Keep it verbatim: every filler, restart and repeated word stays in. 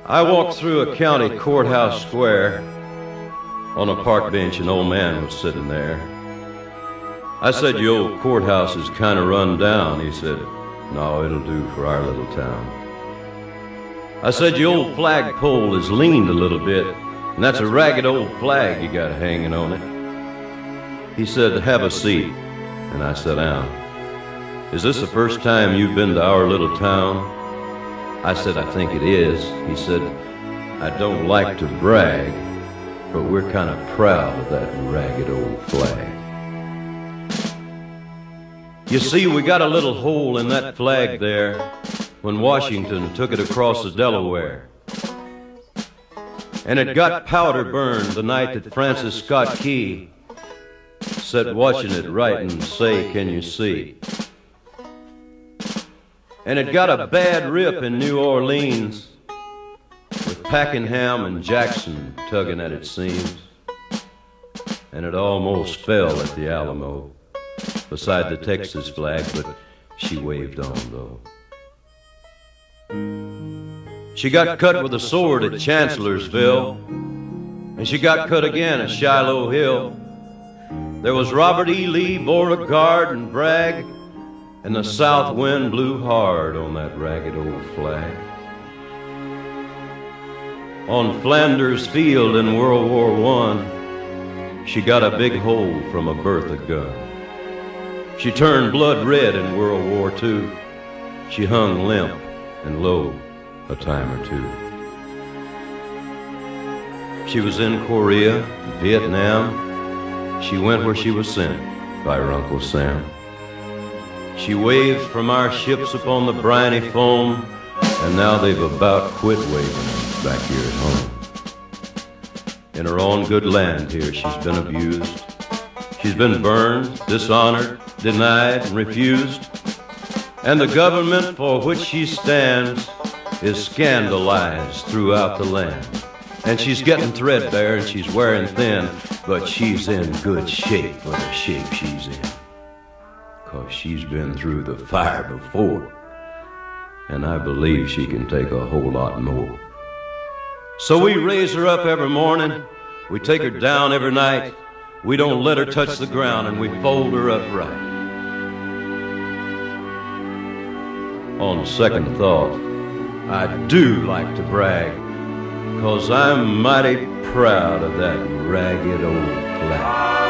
I walked through a county courthouse square. On a park bench, an old man was sitting there. I said, "Your old courthouse is kind of run down." He said, "No, it'll do for our little town." I said, "Your old flagpole is leaned a little bit, and that's a ragged old flag you got hanging on it." He said, "Have a seat." And I sat down. "Is this the first time you've been to our little town?" I said, "I think it is." He said, "I don't like to brag, but we're kind of proud of that ragged old flag. You see, we got a little hole in that flag there when Washington took it across the Delaware. And it got powder burned the night that Francis Scott Key sat watching it write and say, 'Can you see?' And it got a bad rip in New Orleans with Pakenham and Jackson tugging at its seams. And it almost fell at the Alamo beside the Texas flag, but she waved on though. She got cut with a sword at Chancellorsville, and she got cut again at Shiloh Hill. There was Robert E. Lee, Beauregard, and Bragg, and the south wind blew hard on that ragged old flag. On Flanders Field in World War One, she got a big hole from a Bertha gun. She turned blood red in World War Two. She hung limp and low a time or two. She was in Korea, Vietnam. She went where she was sent by her Uncle Sam. She waved from our ships upon the briny foam, and now they've about quit waving back here at home. In her own good land here, she's been abused. She's been burned, dishonored, denied, and refused. And the government for which she stands is scandalized throughout the land. And she's getting threadbare and she's wearing thin, but she's in good shape for the shape she's in. 'Cause she's been through the fire before, and I believe she can take a whole lot more. So we raise her up every morning, we take her down every night, we don't let her touch the ground, and we fold her up right. On second thought, I do like to brag, 'cause I'm mighty proud of that ragged old flag.